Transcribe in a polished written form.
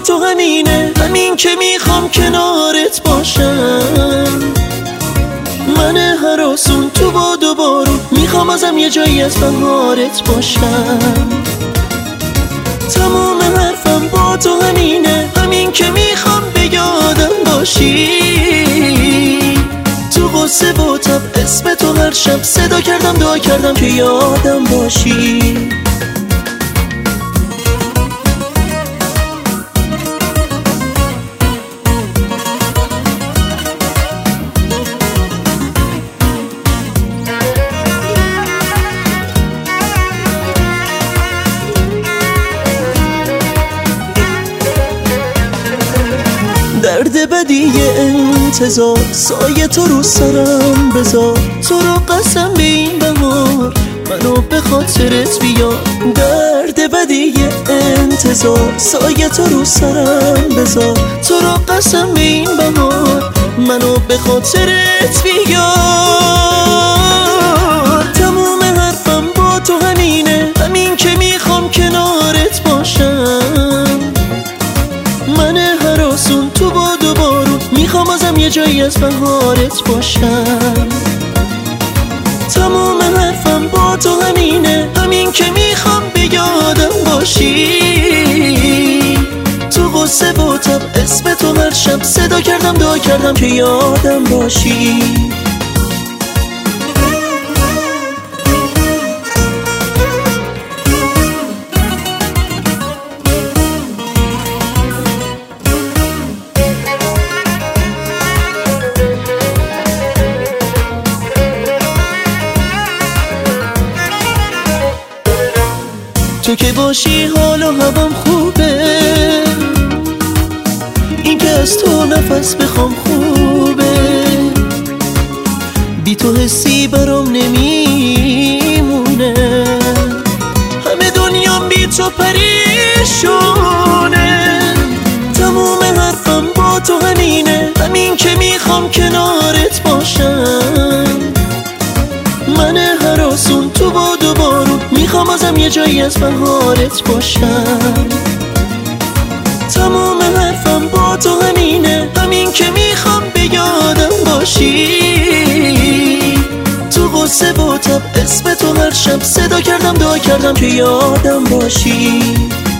تو همینه، همین که میخوام کنارت باشم. من هراسون تو باد و بارون میخوام ازم یه جایی از بهارت باشم. تمام حرفم با تو همینه، همین که میخوام به یادم باشی. تو غصه با تب اسم تو هر شب صدا کردم، دعا کردم که یادم باشی. درد بدی انتظار، سایه تو رو سرم بذار. تو رو قسم به این بهار، منو به خاطرت بیار. درد بدی انتظار، سایه تو رو سرم بذار. تو رو قسم به این بهار، منو به خاطرت بیار. تموم حرفم با تو همینه، همین که میخوام کنارت باشم. من هراسون تو باد و بارون میخوام ازم یه جایی از بهارت باشم. تمام حرفم با تو همینه، همین که میخوام به یادم باشی. تو غصه با تب اسم تو هر شب صدا کردم، دعا کردم که یادم باشی. تو که باشی حال و هوام خوبه، این که از تو نفس بخوام خوبه. بی تو حسی برام نمیمونه، همه دنیام بی تو پریشونه. تموم حرفم با تو همینه، همین که میخوام کنارت باشم. من هراسون تو باد و بارون میخوام ازم یه جایی از بهارت باشم. تمام حرفم با تو همینه، همین که میخوام به یادم باشی. تو غصه با تب اسم تو هر شب صدا کردم، دعا کردم که یادم باشی.